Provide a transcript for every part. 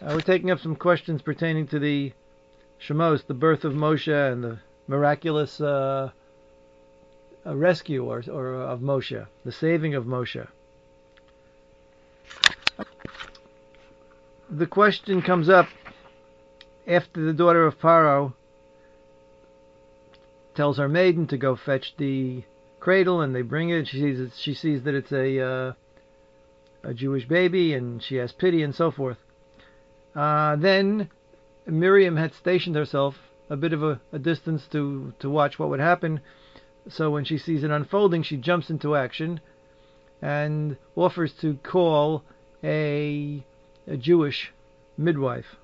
We're taking up some questions pertaining to the Shemos, the birth of Moshe, and the miraculous rescue or of Moshe, the saving of Moshe. The question comes up after the daughter of Paro tells her maiden to go fetch the cradle, and they bring it. She sees that it's a Jewish baby, and she has pity and so forth. Then Miriam had stationed herself a bit of a distance to watch what would happen. So when she sees it unfolding, she jumps into action and offers to call a Jewish midwife,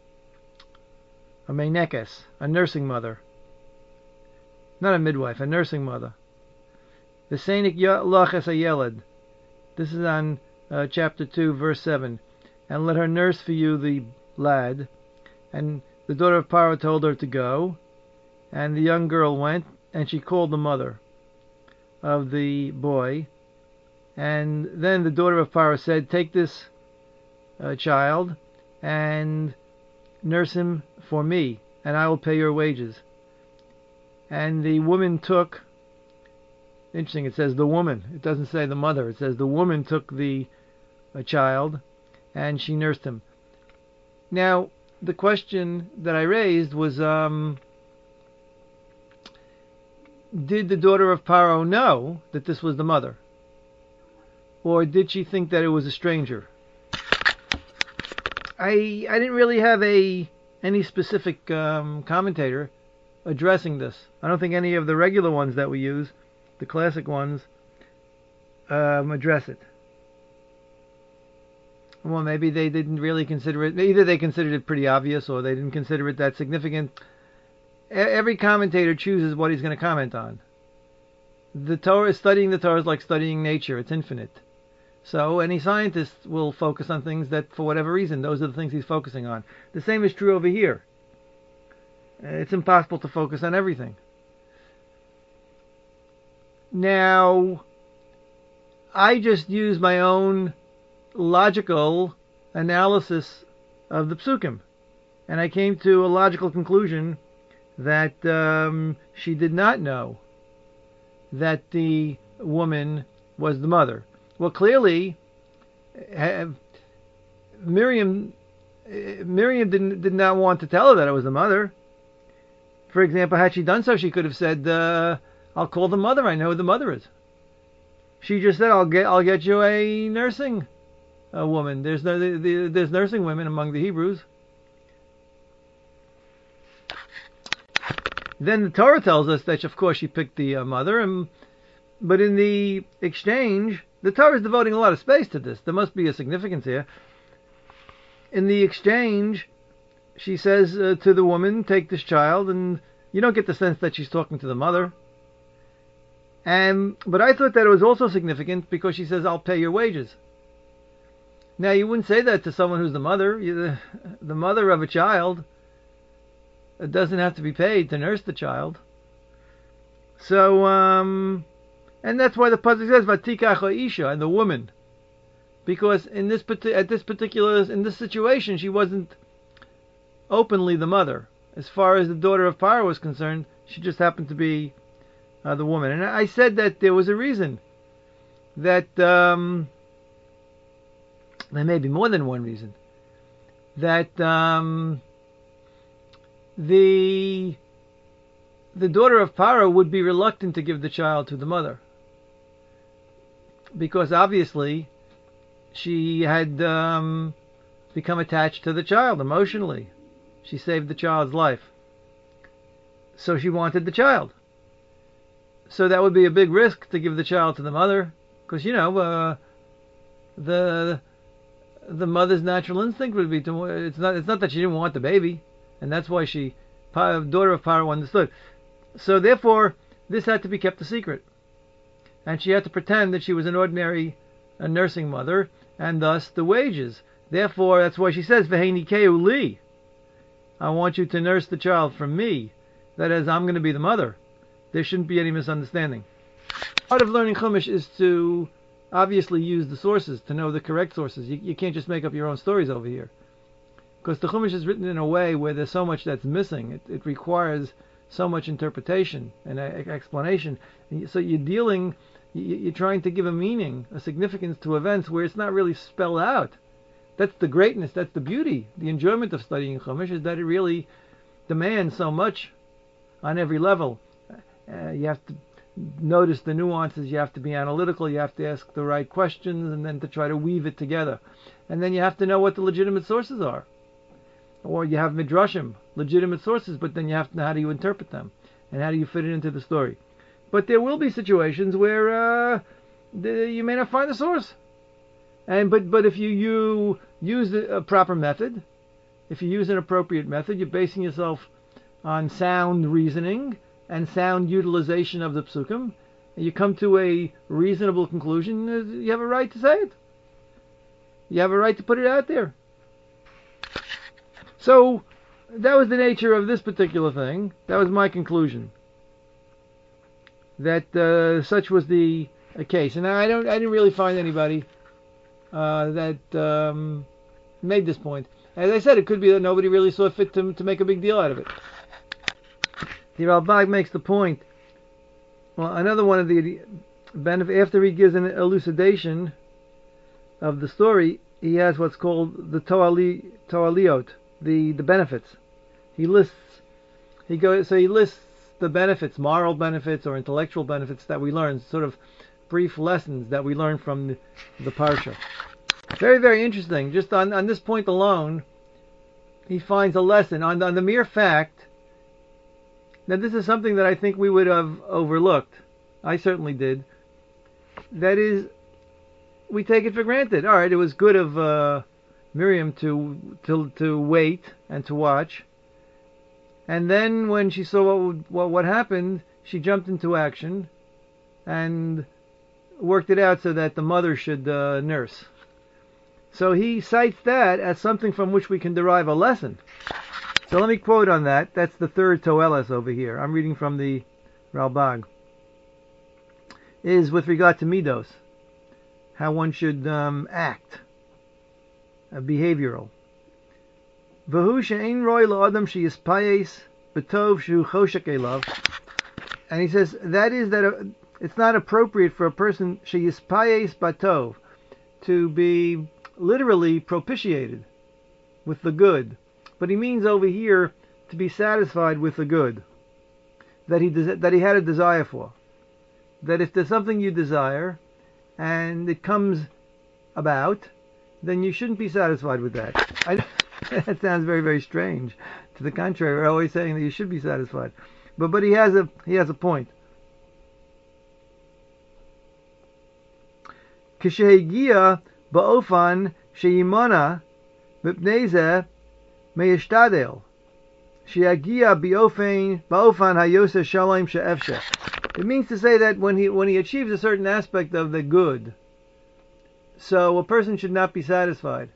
a meinekes, a nursing mother. Not a midwife, a nursing mother. V'seinik lach es hayeled. This is on chapter 2, verse 7. And let her nurse for you the lad. And the daughter of Paro told her to go. And the young girl went, and she called the mother of the boy. And then the daughter of Paro said, take this child and nurse him for me, and I will pay your wages. And the woman took, interesting, it says the woman, it doesn't say the mother, it says the woman took the child and she nursed him. Now, the question that I raised was, did the daughter of Paro know that this was the mother? Or did she think that it was a stranger? I didn't really have any specific commentator addressing this. I don't think any of the regular ones that we use, the classic ones, address it. Well, maybe they didn't really consider it. Either they considered it pretty obvious, or they didn't consider it that significant. Every commentator chooses what he's going to comment on. The Torah, studying the Torah is like studying nature. It's infinite. So any scientist will focus on things that, for whatever reason, those are the things he's focusing on. The same is true over here. It's impossible to focus on everything. Now, I just use my own logical analysis of the psukim, and I came to a logical conclusion that she did not know that the woman was the mother. Well, clearly, Miriam did not want to tell her that it was the mother. For example, had she done so, she could have said, "I'll call the mother. I know who the mother is." She just said, "I'll get you a nursing woman." There's nursing women among the Hebrews. Then the Torah tells us that, of course, she picked the mother, but in the exchange, the Torah is devoting a lot of space to this. There must be a significance here. In the exchange, she says to the woman, take this child, and you don't get the sense that she's talking to the mother. But I thought that it was also significant because she says, I'll pay your wages. Now, you wouldn't say that to someone who's the mother. The mother of a child doesn't have to be paid to nurse the child. So, and that's why the pasuk says "Vatikach Isha" and the woman, because in this situation, she wasn't openly the mother. As far as the daughter of Paro was concerned, she just happened to be the woman. And I said that there was a reason. That there may be more than one reason. That the daughter of Paro would be reluctant to give the child to the mother, because obviously she had become attached to the child emotionally. She saved the child's life, so she wanted the child. So that would be a big risk to give the child to the mother, because the mother's natural instinct would be to. It's not that she didn't want the baby, and that's why daughter of Paro understood. So therefore, this had to be kept a secret, and she had to pretend that she was an ordinary nursing mother, and thus the wages. Therefore, that's why she says, "V'heini keu li." I want you to nurse the child from me. That is, I'm going to be the mother. There shouldn't be any misunderstanding. Part of learning Chumash is to obviously use the sources, to know the correct sources. You can't just make up your own stories over here. because the Chumash is written in a way where there's so much that's missing. It requires so much interpretation and explanation. And so you're trying to give a meaning, a significance to events where it's not really spelled out. That's the greatness, that's the beauty, the enjoyment of studying Chumash, is that it really demands so much on every level. You have to notice the nuances, you have to be analytical, you have to ask the right questions, and then to try to weave it together. And then you have to know what the legitimate sources are. Or you have midrashim, legitimate sources, but then you have to know how do you interpret them, and how do you fit it into the story. But there will be situations where you may not find the source. But if you use a proper method, if you use an appropriate method, you're basing yourself on sound reasoning and sound utilization of the psukim, and you come to a reasonable conclusion, you have a right to say it. You have a right to put it out there. So, that was the nature of this particular thing. That was my conclusion. That such was the case. And I didn't really find anybody that made this point. As I said, it could be that nobody really saw fit to make a big deal out of it. The Ralbag makes the point. Well, another one of the benefits, after he gives an elucidation of the story, he has what's called the toaliot, the benefits. He lists the benefits, moral benefits or intellectual benefits that we learn, sort of brief lessons that we learn from the parsha. Very, very interesting. Just on this point alone, he finds a lesson on the mere fact. Now, this is something that I think we would have overlooked. I certainly did. That is, we take it for granted. All right, it was good of Miriam to wait and to watch. And then when she saw what happened, she jumped into action and worked it out so that the mother should nurse. So he cites that as something from which we can derive a lesson. So let me quote on that. That's the third Toeles over here. I'm reading from the Ralbag. Is with regard to midos, how one should act, behavioral. V'hu she'ein roi la'adam sheyispayes b'tov shu choshek elav. And he says that it's not appropriate for a person sheyispayes b'tov to be literally propitiated with the good. But he means over here to be satisfied with the good that he had a desire for. That if there's something you desire and it comes about, then you shouldn't be satisfied with that. That sounds very, very strange. To the contrary, we're always saying that you should be satisfied. But he has a point. Kishehigia ba'ofan sheyimona mipnei zeh meyishtadel sheyagia ba'ofan hayoseh shalom she'efsheh. It means to say that when he achieves a certain aspect of the good, so a person should not be satisfied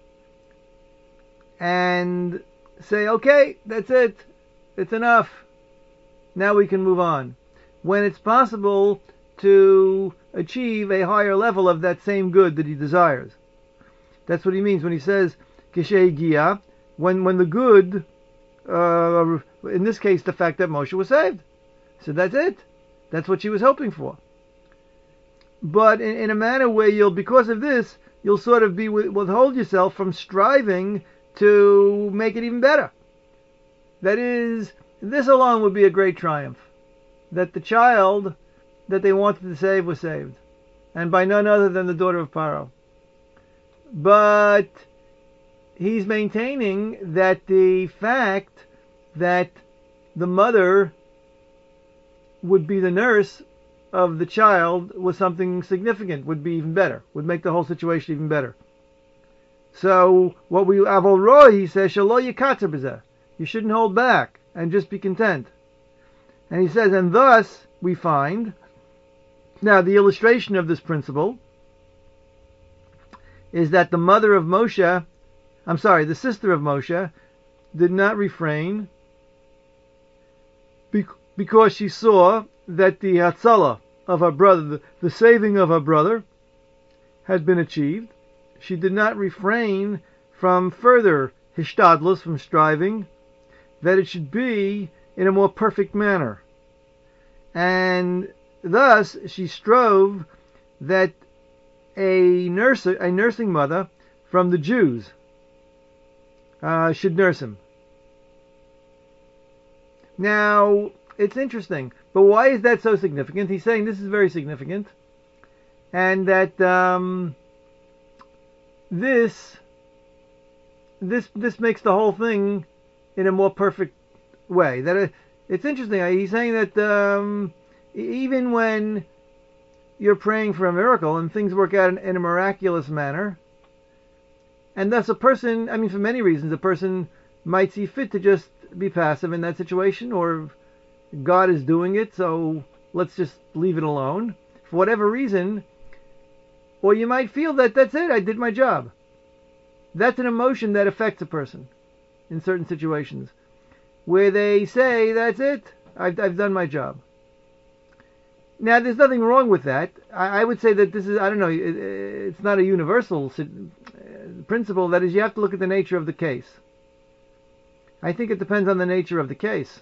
and say, okay, that's it, it's enough, now we can move on. When it's possible to achieve a higher level of that same good that he desires. That's what he means when he says Kishei Gia, when the good, in this case the fact that Moshe was saved. So that's it. That's what she was hoping for. But in a manner where because of this, you'll sort of withhold yourself from striving to make it even better. That is, this alone would be a great triumph. That the child that they wanted to save was saved. And by none other than the daughter of Paro. But he's maintaining that the fact that the mother would be the nurse of the child was something significant, would be even better, would make the whole situation even better. So, Avol Roy, he says, Shalo yikatzer b'zeh. You shouldn't hold back and just be content. And he says, and thus we find, now the illustration of this principle is that the sister of Moshe, did not refrain because she saw that the Hatzalah of her brother, the saving of her brother, had been achieved. She did not refrain from further hishtadlus, from striving, that it should be in a more perfect manner. And thus she strove that a nursing mother from the Jews should nurse him. Now, it's interesting, but why is that so significant? He's saying this is very significant, and that this makes the whole thing in a more perfect way. That it's interesting. He's saying that even when you're praying for a miracle and things work out in a miraculous manner, and thus a person, for many reasons, a person might see fit to just be passive in that situation, or God is doing it, so let's just leave it alone, for whatever reason. Or you might feel that that's it, I did my job. That's an emotion that affects a person in certain situations, where they say, that's it, I've done my job. Now, there's nothing wrong with that. I would say that this is, it's not a universal principle. That is, you have to look at the nature of the case. I think it depends on the nature of the case.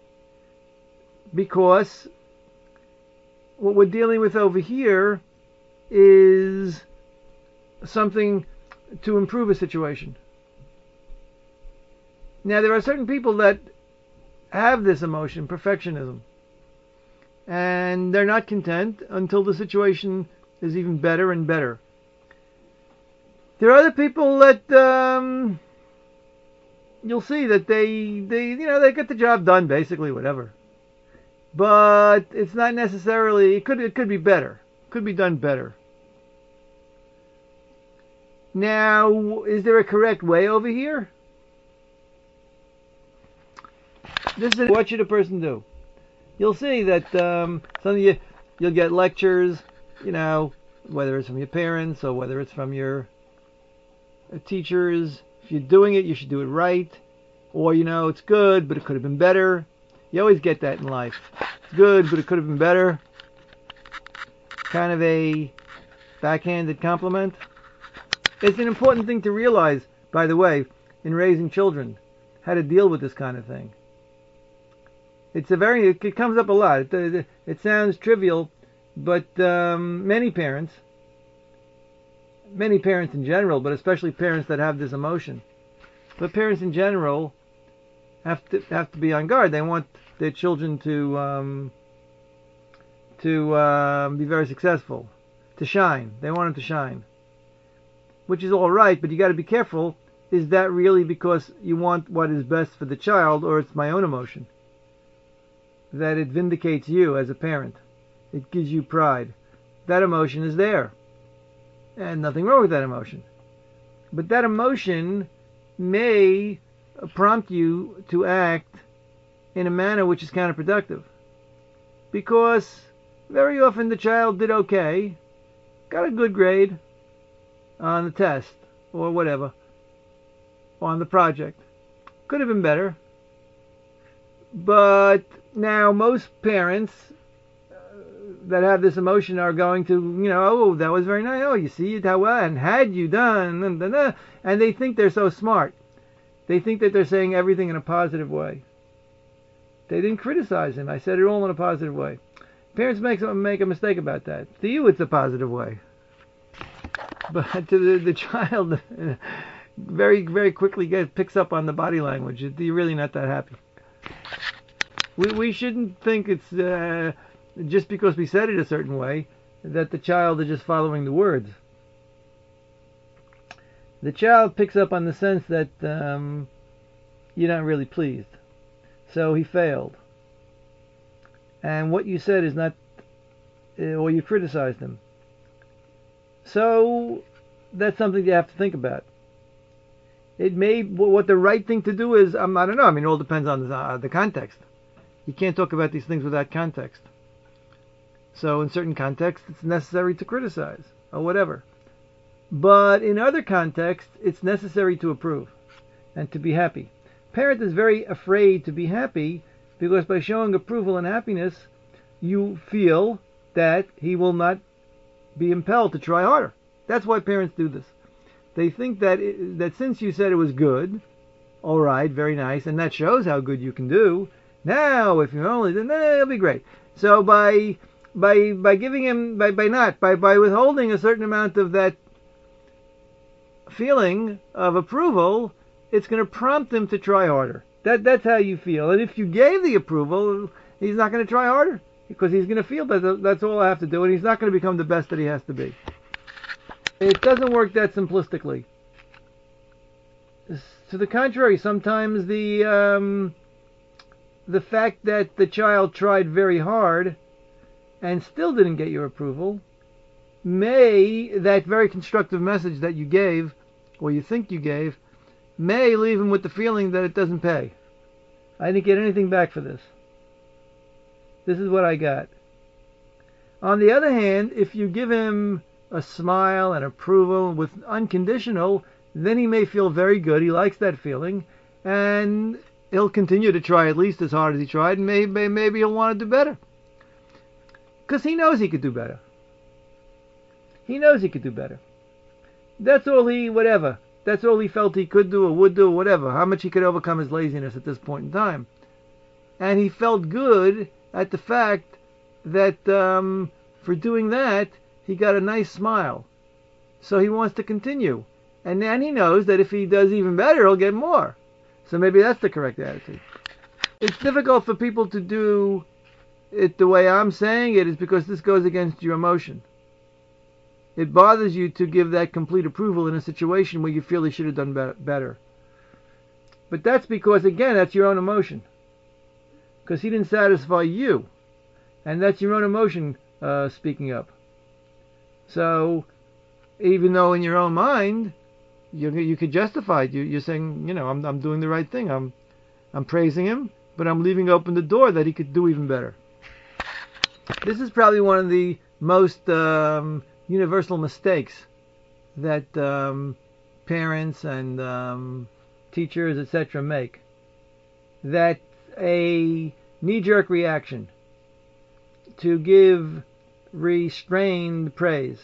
Because what we're dealing with over here is something to improve a situation. Now, there are certain people that have this emotion, perfectionism, and they're not content until the situation is even better and better. There are other people that you'll see that they get the job done, basically, whatever. But it's not necessarily, it could be better. Could be done better. Now, is there a correct way over here? This is what should a person do? You'll see that some of you'll get lectures, whether it's from your parents or whether it's from your teachers. If you're doing it, you should do it right. Or, it's good, but it could have been better. You always get that in life. It's good, but it could have been better. Kind of a backhanded compliment. It's an important thing to realize, by the way, in raising children, how to deal with this kind of thing. It comes up a lot. It sounds trivial, but many parents in general, but especially parents that have this emotion, but parents in general have to be on guard. They want their children to be very successful, to shine. They want them to shine, which is all right. But you got to be careful. Is that really because you want what is best for the child, or it's my own emotion? That it vindicates you as a parent. It gives you pride. That emotion is there. And nothing wrong with that emotion. But that emotion may prompt you to act in a manner which is counterproductive. Because very often the child did okay, got a good grade on the test, or whatever, or on the project. Could have been better. But now most parents that have this emotion are going to, oh, that was very nice. Oh, you see how well, and had you done, and they think they're so smart. They think that they're saying everything in a positive way. They didn't criticize him. I said it all in a positive way. Parents make a mistake about that. To you, it's a positive way. But to the child, very, very quickly picks up on the body language. You're really not that happy. We shouldn't think it's just because we said it a certain way that the child is just following the words. The child picks up on the sense that you're not really pleased. So he failed. And what you said is not, or you criticized him. So that's something you have to think about. What the right thing to do is, I don't know. It all depends on the context. You can't talk about these things without context. So in certain contexts, it's necessary to criticize, or whatever. But in other contexts, it's necessary to approve and to be happy. Parent is very afraid to be happy because by showing approval and happiness, you feel that he will not be impelled to try harder. That's why parents do this. They think that since you said it was good, All right, very nice, and that shows how good you can do. Now, if you only then it'll be great. So by giving him by withholding a certain amount of that feeling of approval, it's going to prompt him to try harder. That's how you feel. And if you gave the approval, he's not going to try harder because he's going to feel that that's all I have to do, and he's not going to become the best that he has to be. It doesn't work that simplistically. To the contrary, sometimes the fact that the child tried very hard and still didn't get your approval, that very constructive message that you gave, or you think you gave, may leave him with the feeling that it doesn't pay. I didn't get anything back for this. This is what I got. On the other hand, if you give him a smile and approval with unconditional, then he may feel very good. He likes that feeling, and he'll continue to try at least as hard as he tried, and maybe he'll want to do better. Because he knows he could do better. He knows he could do better. That's all That's all he felt he could do or would do or whatever. How much he could overcome his laziness at this point in time. And he felt good at the fact that for doing that, he got a nice smile. So he wants to continue. And then he knows that if he does even better, he'll get more. So maybe that's the correct attitude. It's difficult for people to do it the way I'm saying it is because this goes against your emotion. It bothers you to give that complete approval in a situation where you feel he should have done better. But that's because, again, that's your own emotion. Because he didn't satisfy you. And that's your own emotion speaking up. So, even though in your own mind, you could justify it. You're saying, I'm doing the right thing. I'm praising him, but I'm leaving open the door that he could do even better. This is probably one of the most universal mistakes that parents and teachers, etc., make. That a knee-jerk reaction to give restrained praise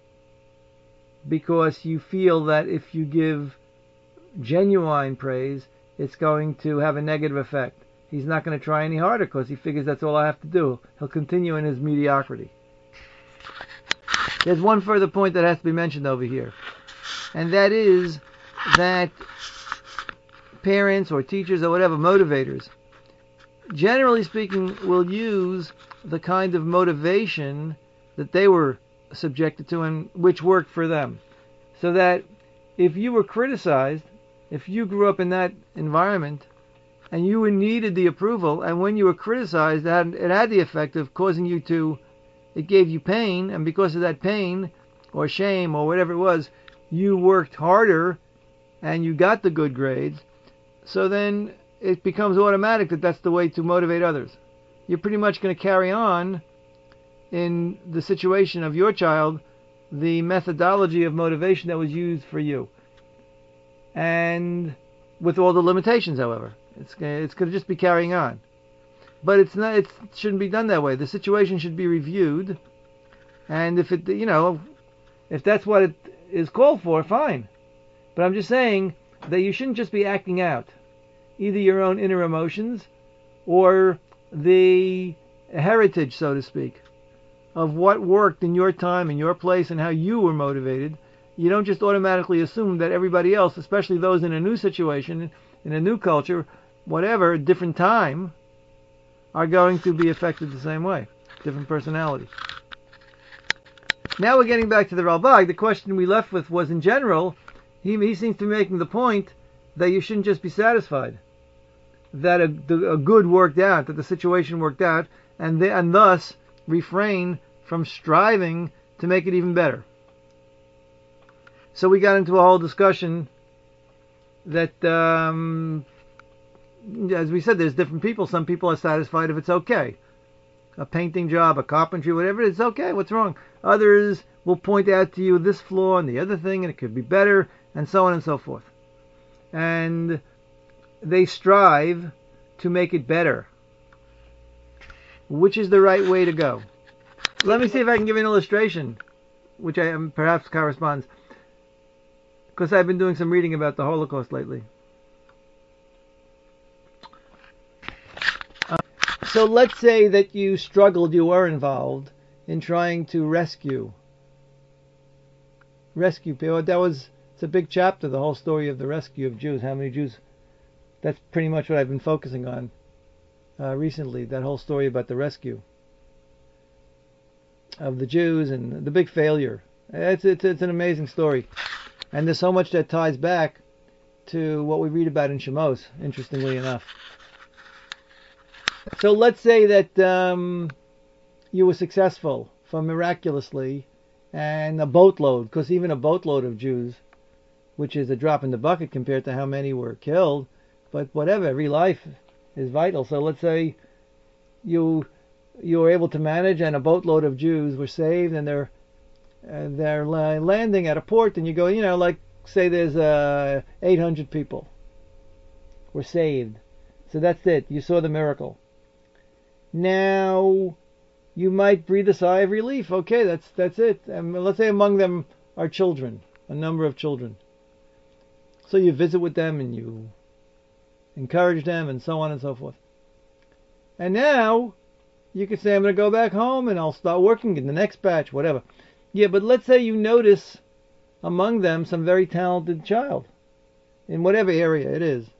because you feel that if you give genuine praise, it's going to have a negative effect. He's not going to try any harder because he figures that's all I have to do. He'll continue in his mediocrity. There's one further point that has to be mentioned over here. And that is that parents or teachers or whatever, motivators, generally speaking, will use the kind of motivation that they were subjected to and which worked for them. So that if you were criticized, if you grew up in that environment, and you needed the approval, and when you were criticized, it had the effect of causing you to, it gave you pain, and because of that pain, or shame, or whatever it was, you worked harder, and you got the good grades, so then it becomes automatic that that's the way to motivate others. You're pretty much going to carry on in the situation of your child, the methodology of motivation that was used for you. And with all the limitations, however. It's going to just be carrying on. But it's not. It shouldn't be done that way. The situation should be reviewed. And if if that's what it is called for, fine. But I'm just saying that you shouldn't just be acting out either your own inner emotions or the heritage, so to speak, of what worked in your time, in your place, and how you were motivated. You don't just automatically assume that everybody else, especially those in a new situation, in a new culture, whatever, different time, are going to be affected the same way. Different personalities. Now we're getting back to the Ralbag. The question we left with was, in general, he seems to be making the point that you shouldn't just be satisfied. That a good worked out, that the situation worked out, and thus refrain from striving to make it even better. So we got into a whole discussion that, as we said, there's different people. Some people are satisfied if it's okay. A painting job, a carpentry, whatever, it's okay. What's wrong? Others will point out to you this flaw and the other thing, and it could be better, and so on and so forth. And they strive to make it better. Which is the right way to go? Let me see if I can give an illustration, which perhaps corresponds. Because I've been doing some reading about the Holocaust lately. So let's say that you struggled, you were involved in trying to rescue people. It's a big chapter, the whole story of the rescue of Jews. How many Jews? That's pretty much what I've been focusing on recently. That whole story about the rescue of the Jews and the big failure. It's an amazing story, and there's so much that ties back to what we read about in Shemos. Interestingly enough. So let's say that you were successful miraculously, and a boatload, because even a boatload of Jews, which is a drop in the bucket compared to how many were killed, but whatever, every life is vital. So let's say you were able to manage, and a boatload of Jews were saved, and they're landing at a port, and you go, like say there's 800 people were saved. So that's it. You saw the miracle. Now you might breathe a sigh of relief. Okay, that's it. And let's say among them are children, a number of children. So you visit with them and you encourage them and so on and so forth. And now you could say, I'm going to go back home and I'll start working in the next batch, whatever. Yeah, but let's say you notice among them some very talented child in whatever area it is.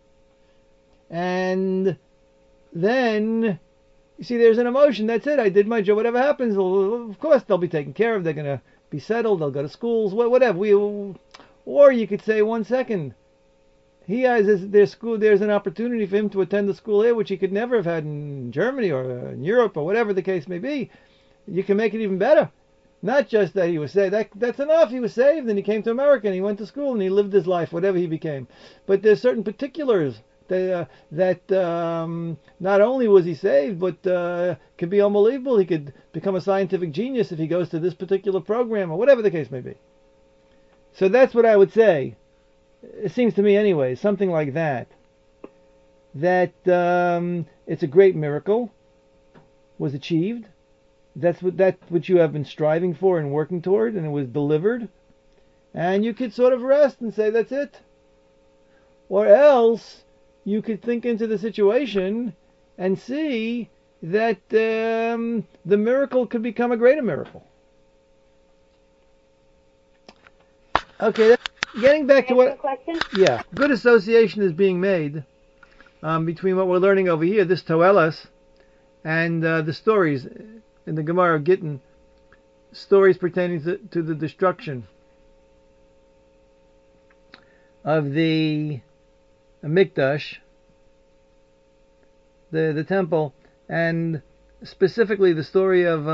And then you see, there's an emotion. That's it. I did my job. Whatever happens, of course, they'll be taken care of. They're going to be settled. They'll go to schools. Whatever. Or you could say, 1 second, he has their school. There's an opportunity for him to attend the school here, which he could never have had in Germany or in Europe or whatever the case may be. You can make it even better. Not just that he was saved. That's enough. He was saved, and he came to America, and he went to school, and he lived his life, whatever he became. But there's certain particulars that not only was he saved, but could be unbelievable. He could become a scientific genius if he goes to this particular program or whatever the case may be. So that's what I would say. It seems to me anyway, something like that. That it's a great miracle was achieved. That's what you have been striving for and working toward, and it was delivered. And you could sort of rest and say, that's it. Or else you could think into the situation and see that the miracle could become a greater miracle. Okay, getting back to what... Question? Yeah, good association is being made between what we're learning over here, this Toelas, and the stories in the Gemara of Gittin, stories pertaining to the destruction of the Mikdash, the temple, and specifically the story of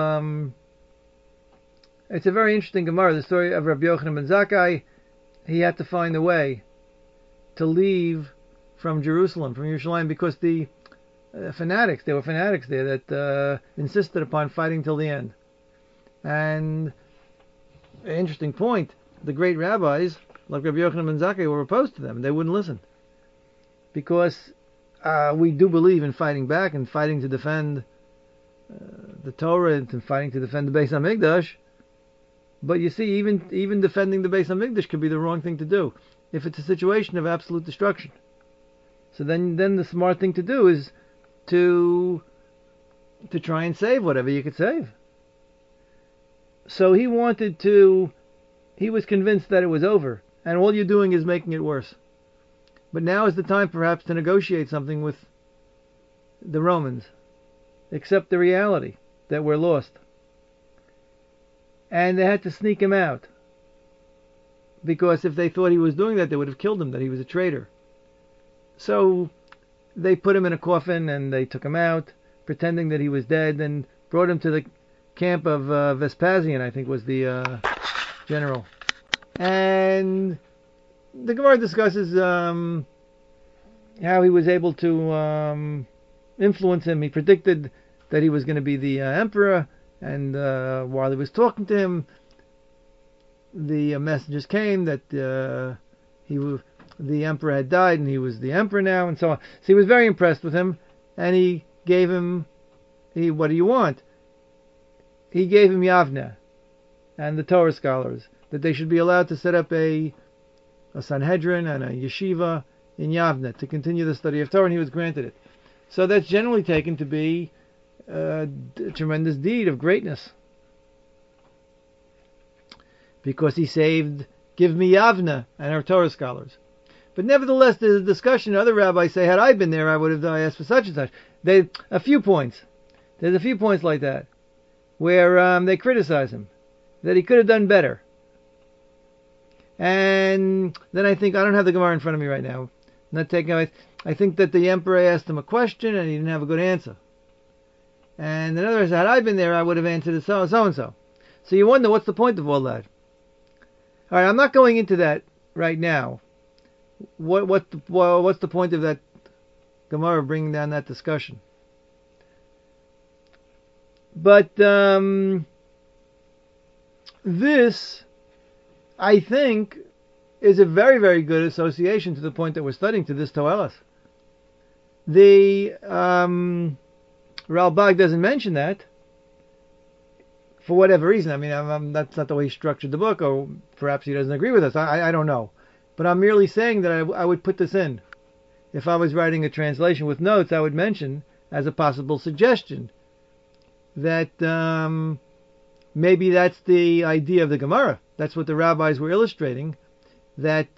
it's a very interesting Gemara, the story of Rabbi Yochanan ben Zakkai. He had to find a way to leave from Jerusalem, from Yerushalayim, because the fanatics there that insisted upon fighting till the end. And an interesting point, the great rabbis like Rabbi Yochanan ben Zakkai were opposed to them, and they wouldn't listen, because we do believe in fighting back and fighting to defend the Torah and fighting to defend the Beis HaMikdash. But you see, even defending the Beis HaMikdash could be the wrong thing to do if it's a situation of absolute destruction. So then the smart thing to do is to try and save whatever you could save. So he was convinced that it was over, and all you're doing is making it worse. But now is the time perhaps to negotiate something with the Romans, accept the reality that we're lost. And they had to sneak him out, because if they thought he was doing that, they would have killed him, that he was a traitor. So they put him in a coffin and they took him out, pretending that he was dead, and brought him to the camp of Vespasian, I think was the general. And the Gemara discusses how he was able to influence him. He predicted that he was going to be the emperor, and while he was talking to him, the messengers came that the emperor had died and he was the emperor now, and so on. So he was very impressed with him, and he gave him, what do you want? He gave him Yavne and the Torah scholars, that they should be allowed to set up a Sanhedrin and a yeshiva in Yavne to continue the study of Torah, and he was granted it. So that's generally taken to be a tremendous deed of greatness. Because he saved Give me Yavna and our Torah scholars. But nevertheless, there's a discussion. Other rabbis say, had I been there, I would have asked for such and such. A few points. There's a few points like that where they criticize him, that he could have done better. And then I think, I don't have the Gemara in front of me right now. I'm not taking. I think that the emperor asked him a question and he didn't have a good answer. And in other words, had I been there, I would have answered it so and so. So you wonder, what's the point of all that? All right, I'm not going into that right now. What's the point of that Gemara bringing down that discussion? But this, I think, is a very, very good association to the point that we're studying, to this Toelas. The Ralbag doesn't mention that for whatever reason. I mean, that's not the way he structured the book, or perhaps he doesn't agree with us. I don't know. But I'm merely saying that I would put this in. If I was writing a translation with notes, I would mention as a possible suggestion that maybe that's the idea of the Gemara. That's what the rabbis were illustrating. That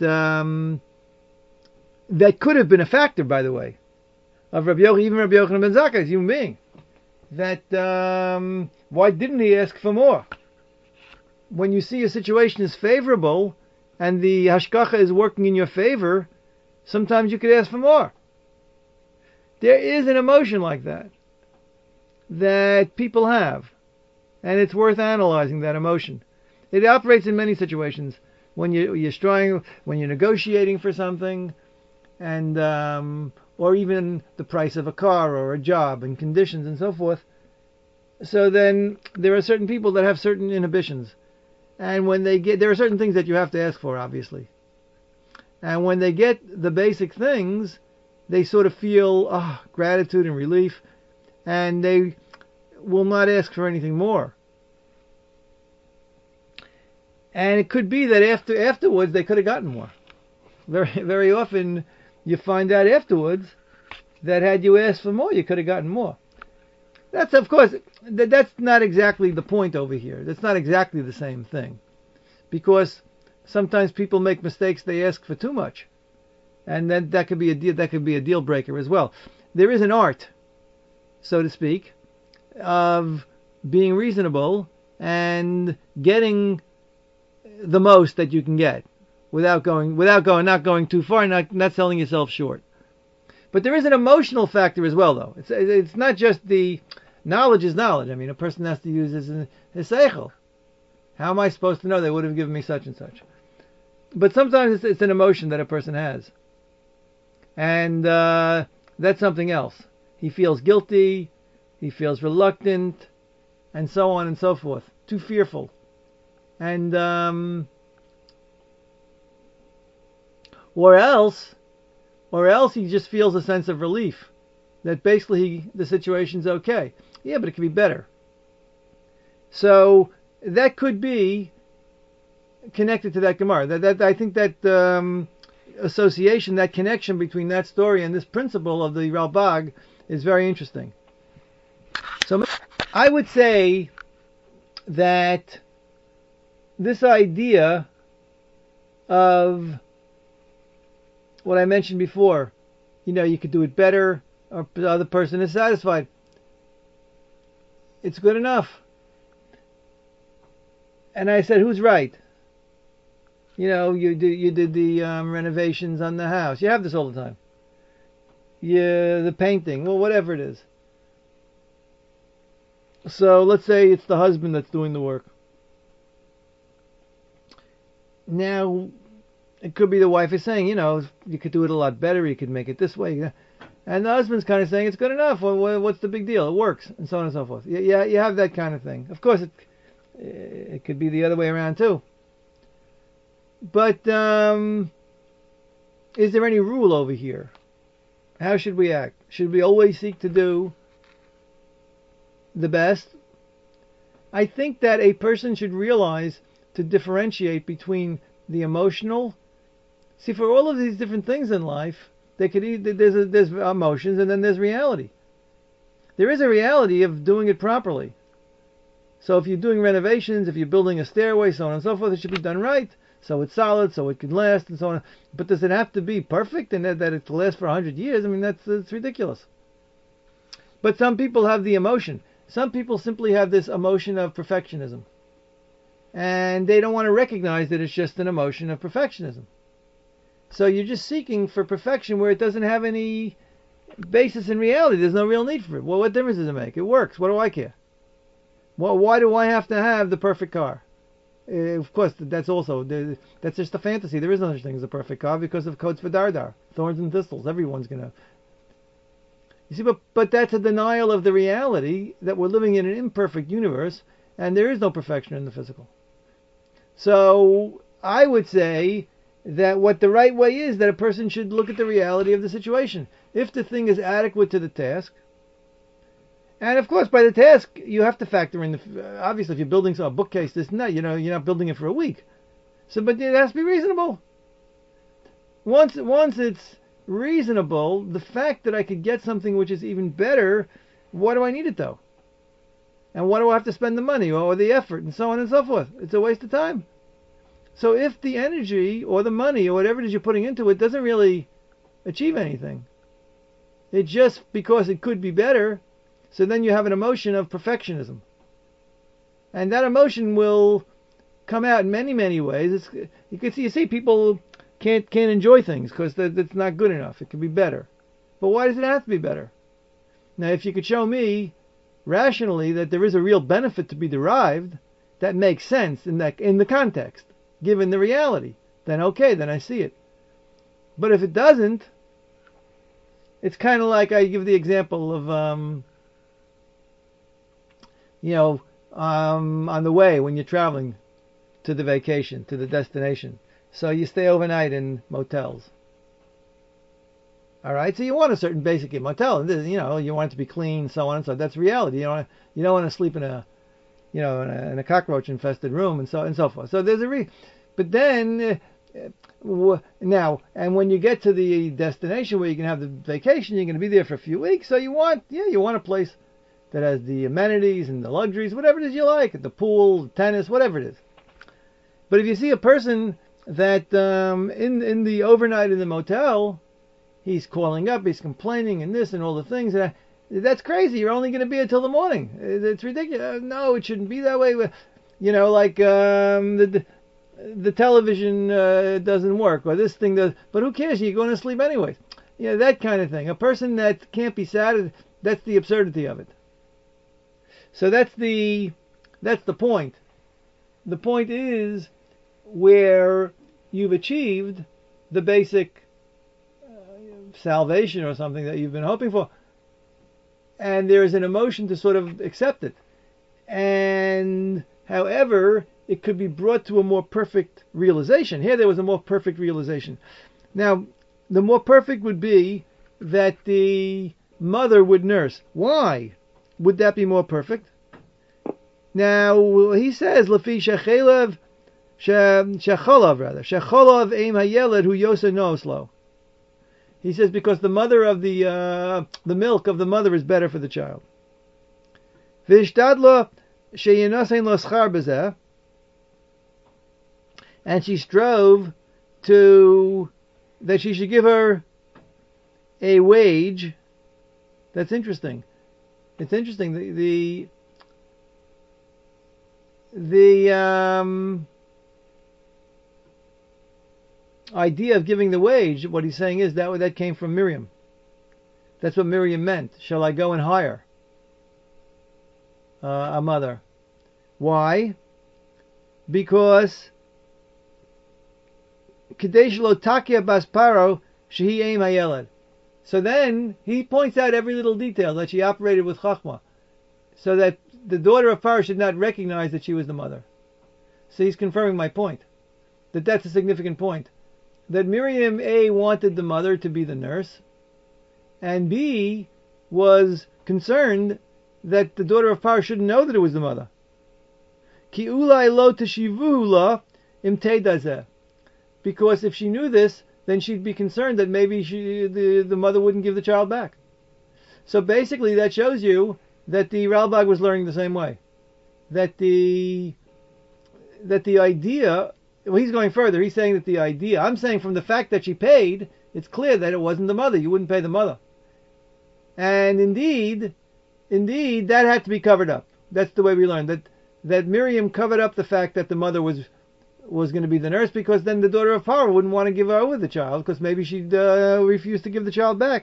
that could have been a factor, by the way, of Rabbi Yochanan ben Zakkai as a human being. That why didn't he ask for more? When you see a situation is favorable and the hashgacha is working in your favor, sometimes you could ask for more. There is an emotion like that people have, and it's worth analyzing that emotion. It operates in many situations. When you're striving, when you're negotiating for something, and or even the price of a car or a job and conditions and so forth. So then there are certain people that have certain inhibitions, and when there are certain things that you have to ask for, obviously. And when they get the basic things, they sort of feel gratitude and relief, and they will not ask for anything more. And it could be that afterwards they could have gotten more. Very, very often you find out afterwards that had you asked for more, you could have gotten more. That's, of course, that's not exactly the point over here. That's not exactly the same thing. Because sometimes people make mistakes, they ask for too much. And then that could be a deal breaker as well. There is an art, so to speak, of being reasonable and getting the most that you can get not going too far, not selling yourself short. But there is an emotional factor as well, though. It's not just the knowledge is knowledge. I mean, a person has to use his seichel. How am I supposed to know they would have given me such and such? But sometimes it's an emotion that a person has, and that's something else. He feels guilty, he feels reluctant, and so on and so forth. Too fearful. And or else he just feels a sense of relief that basically the situation's okay. Yeah, but it could be better. So that could be connected to that Gemara. That I think that association, that connection between that story and this principle of the Ralbag is very interesting. So I would say that this idea of what I mentioned before, you could do it better, or the other person is satisfied. It's good enough. And I said, who's right? You did the renovations on the house. You have this all the time. The painting, well, whatever it is. So let's say it's the husband that's doing the work. Now, it could be the wife is saying, you could do it a lot better, you could make it this way. And the husband's kind of saying, it's good enough, what's the big deal? It works, and so on and so forth. Yeah, you have that kind of thing. Of course, it could be the other way around too. But is there any rule over here? How should we act? Should we always seek to do the best? I think that a person should realize to differentiate between the emotional. See, for all of these different things in life, There's emotions, and then there's reality. There is a reality of doing it properly. So if you're doing renovations, if you're building a stairway, so on and so forth, it should be done right, so it's solid, so it can last, and so on. But does it have to be perfect and that it lasts for 100 years? I mean, that's ridiculous. But some people have the emotion. Some people simply have this emotion of perfectionism. And they don't want to recognize that it's just an emotion of perfectionism. So you're just seeking for perfection where it doesn't have any basis in reality. There's no real need for it. Well, what difference does it make? It works. What do I care? Well, why do I have to have the perfect car? Of course, that's just a fantasy. There is no such thing as a perfect car because of codes for Dardar, thorns and thistles. Everyone's gonna. You see, but that's a denial of the reality that we're living in an imperfect universe, and there is no perfection in the physical. So I would say that what the right way is that a person should look at the reality of the situation. If the thing is adequate to the task, and of course by the task you have to factor in obviously if you're building a bookcase this and that, you're not building it for a week. So, but it has to be reasonable. Once it's reasonable, the fact that I could get something which is even better, why do I need it though? And why do I have to spend the money or the effort and so on and so forth? It's a waste of time. So if the energy or the money or whatever it is you're putting into it doesn't really achieve anything, it's just because it could be better, so then you have an emotion of perfectionism. And that emotion will come out in many, many ways. You see people can't enjoy things because it's not good enough. It could be better. But why does it have to be better? Now, if you could show me rationally that there is a real benefit to be derived, that makes sense in the context, given the reality, then okay, then I see it. But if it doesn't, it's kind of like I give the example of, on the way when you're traveling to the vacation, to the destination. So you stay overnight in motels. All right, so you want a certain basic motel, you want it to be clean, so on and so. That's reality. You don't want to sleep in a cockroach infested room and so forth. So there's but then now, and when you get to the destination where you can have the vacation, you're going to be there for a few weeks. So you want a place that has the amenities and the luxuries, whatever it is you like, the pool, tennis, whatever it is. But if you see a person that in the overnight in the motel, he's calling up, he's complaining and this and all the things, that's crazy. You're only going to be until the morning. It's ridiculous. No, it shouldn't be that way. Like the television doesn't work, or this thing does. But who cares? You're going to sleep anyways. That kind of thing. A person that can't be satisfied, that's the absurdity of it. So that's the point. The point is where you've achieved the basic salvation or something that you've been hoping for, and there is an emotion to sort of accept it. And however, it could be brought to a more perfect realization. Here there was a more perfect realization. Now, the more perfect would be that the mother would nurse. Why would that be more perfect? Now, he says, Lafi Shecholav Eim Hayeled Hu Yosa Noslo. He says because the mother of the milk of the mother is better for the child. Vishtadlo Sheyinasein Lo Schar Bezeh. And she strove that she should give her a wage. That's interesting. It's interesting. The idea of giving the wage, what he's saying is that came from Miriam. That's what Miriam meant. Shall I go and hire a mother? Why? Because Kadesh lo takia bas paro shehi eim hayeled. So then he points out every little detail that she operated with chachma, so that the daughter of Paro should not recognize that she was the mother. So he's confirming my point, that's a significant point. That Miriam A wanted the mother to be the nurse, and B was concerned that the daughter of Paro shouldn't know that it was the mother. Ki ulai lo teshivuhu la im teidazeh. Because if she knew this, then she'd be concerned that maybe the mother wouldn't give the child back. So basically that shows you that the Ralbag was learning the same way. That the idea, well, he's going further, he's saying that the idea, I'm saying from the fact that she paid, it's clear that it wasn't the mother, you wouldn't pay the mother. And indeed, that had to be covered up. That's the way we learned, that Miriam covered up the fact that the mother was going to be the nurse, because then the daughter of Paro wouldn't want to give her over the child, because maybe she'd refuse to give the child back.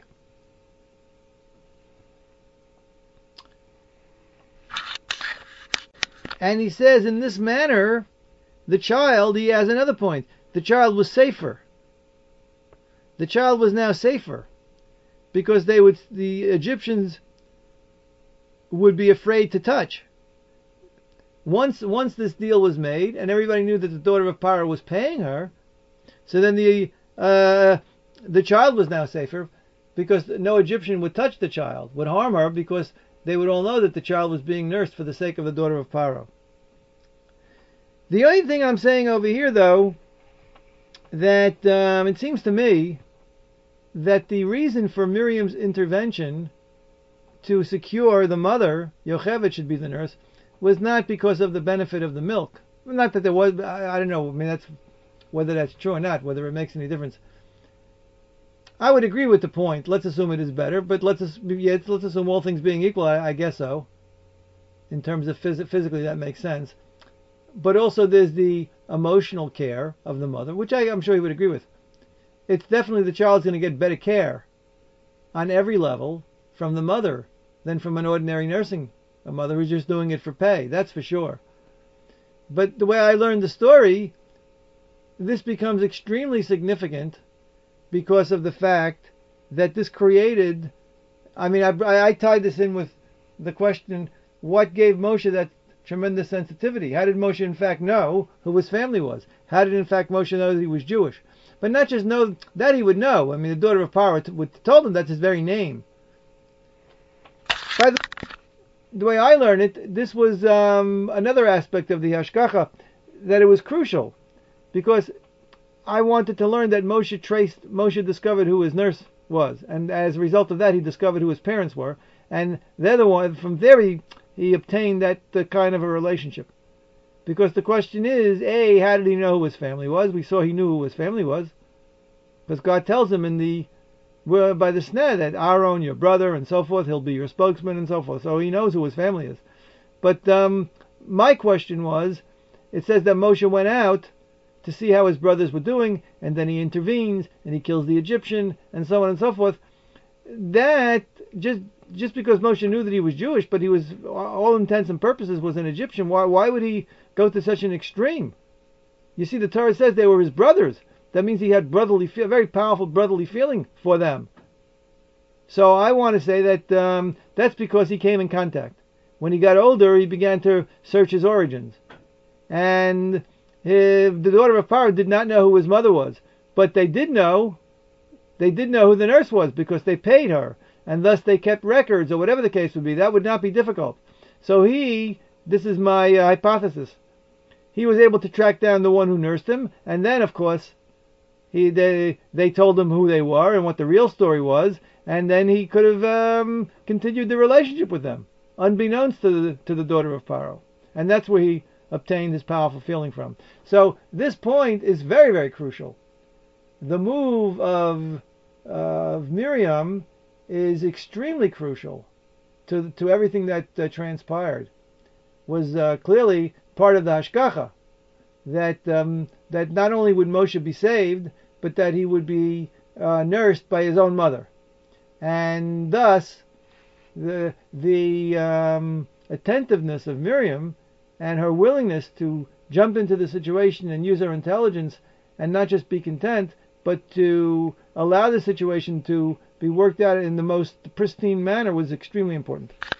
And he says, in this manner, the child, he has another point, the child was safer. The child was now safer, because the Egyptians would be afraid to touch. Once this deal was made, and everybody knew that the daughter of Paro was paying her, so then the child was now safer, because no Egyptian would touch the child, would harm her, because they would all know that the child was being nursed for the sake of the daughter of Paro. The only thing I'm saying over here, though, that it seems to me that the reason for Miriam's intervention to secure the mother, Yocheved should be the nurse, was not because of the benefit of the milk. Not that there was, I don't know, I mean, whether that's true or not, whether it makes any difference. I would agree with the point. Let's assume it is better, but let's assume all things being equal, I guess so. In terms of physically, that makes sense. But also there's the emotional care of the mother, which I'm sure he would agree with. It's definitely the child's going to get better care on every level from the mother than from an ordinary nursing, a mother who's just doing it for pay, that's for sure. But the way I learned the story, this becomes extremely significant because of the fact that this created, I mean, I tied this in with the question, what gave Moshe that tremendous sensitivity? How did Moshe in fact know who his family was? How did in fact Moshe know that he was Jewish? But not just know that, he would know. I mean, the daughter of Paro told him that's his very name. By the way I learned it, this was another aspect of the Hashgacha, that it was crucial, because I wanted to learn that Moshe discovered who his nurse was, and as a result of that he discovered who his parents were, and they're the one, from there he obtained that kind of a relationship. Because the question is, A, how did he know who his family was? We saw he knew who his family was, because God tells him by the sneh that Aaron, your brother, and so forth, he'll be your spokesman and so forth. So he knows who his family is. But my question was, it says that Moshe went out to see how his brothers were doing, and then he intervenes, and he kills the Egyptian, and so on and so forth. That, just because Moshe knew that he was Jewish, but he was, all intents and purposes, was an Egyptian, why would he go to such an extreme? You see, the Torah says they were his brothers. That means he had very powerful brotherly feeling for them. So I want to say that that's because he came in contact. When he got older, he began to search his origins. And the daughter of Paro did not know who his mother was. But they did know who the nurse was, because they paid her. And thus they kept records, or whatever the case would be. That would not be difficult. So this is my hypothesis, he was able to track down the one who nursed him, and then, of course, they told him who they were and what the real story was, and then he could have continued the relationship with them, unbeknownst to the daughter of Paro. And that's where he obtained his powerful feeling from. So this point is very, very crucial. The move of Miriam is extremely crucial to everything that transpired. Was clearly part of the Hashgacha, that not only would Moshe be saved, but that he would be nursed by his own mother. And thus, the attentiveness of Miriam and her willingness to jump into the situation and use her intelligence and not just be content, but to allow the situation to be worked out in the most pristine manner was extremely important.